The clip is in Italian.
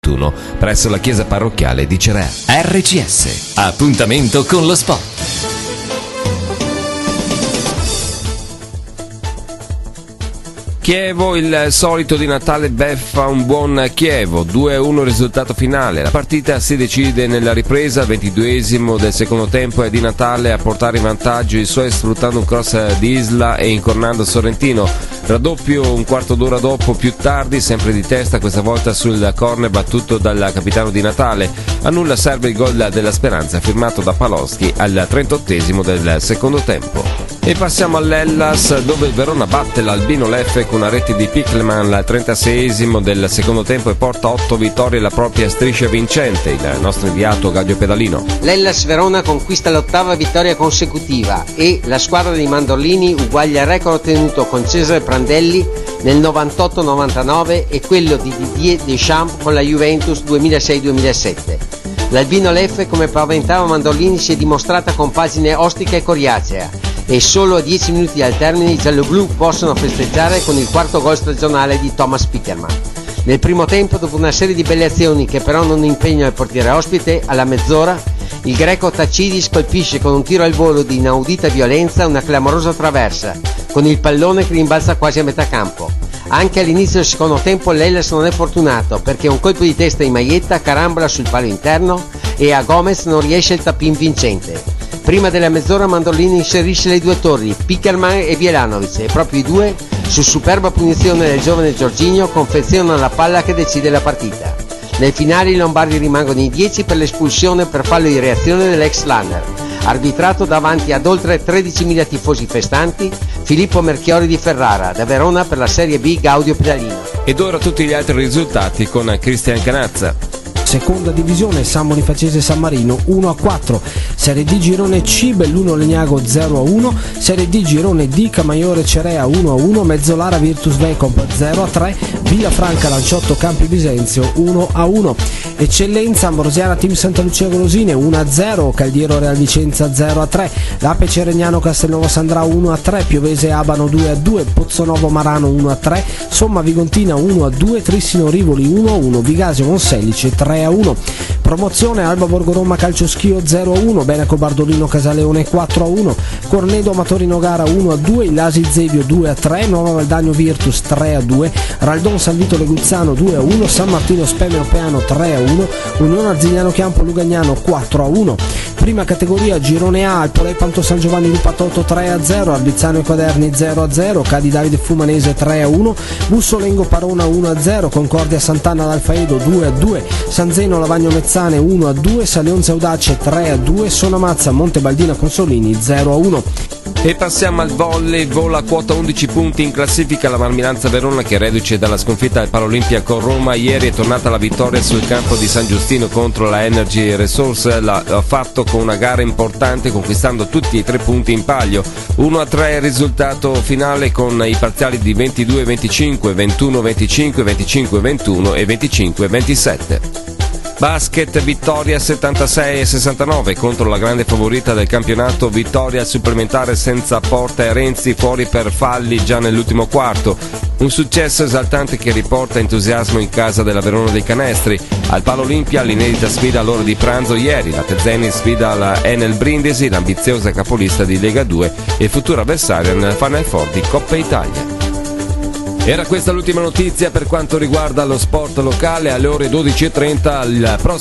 2021 presso la chiesa parrocchiale di Cerea. RCS, appuntamento con lo sport. Chievo, il solito di Natale beffa un buon Chievo, 2-1 risultato finale. La partita si decide nella ripresa, 22esimo del secondo tempo, è Di Natale a portare in vantaggio i suoi sfruttando un cross di Isla e incornando Sorrentino. Raddoppio un quarto d'ora dopo, più tardi, sempre di testa, questa volta sul corner battuto dal capitano Di Natale. A nulla serve il gol della Speranza firmato da Paloschi al 38esimo del secondo tempo. E passiamo all'Hellas, dove il Verona batte l'Albino Leffe con una rete di Pickelman al 36esimo del secondo tempo e porta 8 vittorie alla propria striscia vincente. Il nostro inviato Gaglio Pedalino. L'Hellas Verona conquista l'8ª vittoria consecutiva e la squadra dei mandorlini uguaglia il record ottenuto con Cesare Prandelli nel 98-99 e quello di Didier Deschamps con la Juventus 2006-2007. L'Albino Leffe, come paventava Mandorlini, si è dimostrata con pagine ostica e coriacea e solo a 10 minuti dal termine i gialloblu possono festeggiare con il quarto gol stagionale di Thomas Pickerman. Nel primo tempo, dopo una serie di belle azioni che però non impegnano il portiere ospite, alla mezz'ora il greco Tacidis colpisce con un tiro al volo di inaudita violenza una clamorosa traversa, con il pallone che rimbalza quasi a metà campo. Anche all'inizio del secondo tempo l'Hellas non è fortunato, perché un colpo di testa in maietta carambola sul palo interno e a Gomez non riesce il tap-in vincente. Prima della mezz'ora Mandorlini inserisce le due torri, Pickerman e Bjelanovic, e proprio i due, su superba punizione del giovane Jorginho, confezionano la palla che decide la partita. Nel finale i lombardi rimangono in 10 per l'espulsione per fallo di reazione dell'ex Lanner, arbitrato davanti ad oltre 13.000 tifosi festanti, Filippo Merchiori di Ferrara, da Verona per la Serie B Gaudio Pedalino. Ed ora tutti gli altri risultati con Cristian Canazza. Seconda divisione, San Bonifaciese San Marino 1-4, Serie D Girone C Belluno Legnago 0-1, Serie D Girone D Camaiore Cerea 1-1, Mezzolara Virtus Vecomp 0-3, Villafranca Lanciotto Campi Bisenzio 1-1, Eccellenza Ambrosiana Team Santa Lucia Golosine 1-0, Caldiero Real Vicenza 0-3, L'Ape Ceregnano Castelnuovo Sandrao 1-3, Piovese Abano 2-2, Pozzonovo Marano 1-3, Somma Vigontina 1-2, Trissino Rivoli 1-1, Vigasio Monselice 3-1. Promozione Alba Borgo Roma Calcio Schio 0-1, Benaco Bardolino Casaleone 4-1, Cornedo Amatori Nogara 1-2, Illasi Zevio 2-3, Nuova Valdagno Virtus 3-2, Raldon San Vito Leguzzano 2-1, San Martino Spemeo Peano 3-1, Unione Arzignano Chiampo Lugagnano 4-1. Prima categoria Girone A, Alpolei Panto San Giovanni Lupatotto 3-0, Arbizzano e Quaderni 0-0, Cadi Davide Fumanese 3-1, Bussolengo Parona 1-0, Concordia Sant'Anna d'Alfaedo 2-2, San Zeno Lavagno Mezzane 1-2, Salionze Audace 3-2, Sonamazza Montebaldina Consolini 0-1. E passiamo al volley, vola a quota 11 punti in classifica la Marmilanza Verona, che reduce dalla sconfitta del Parolimpia con Roma ieri è tornata alla vittoria sul campo di San Giustino contro la Energy Resource. L'ha fatto con una gara importante, conquistando tutti i 3 punti in palio. 1-3 il risultato finale, con i parziali di 22-25, 21-25, 25-21 e 25-27. Basket, vittoria 76-69 contro la grande favorita del campionato, vittoria al supplementare senza Porta e Renzi fuori per falli già nell'ultimo quarto. Un successo esaltante che riporta entusiasmo in casa della Verona dei Canestri. Al Palo Olimpia l'inedita sfida all'ora di pranzo ieri, la Tezzeni sfida la Enel Brindisi, l'ambiziosa capolista di Lega 2 e futura avversaria nella Final Four di Coppa Italia. Era questa l'ultima notizia per quanto riguarda lo sport locale. Alle ore 12.30 il prossimo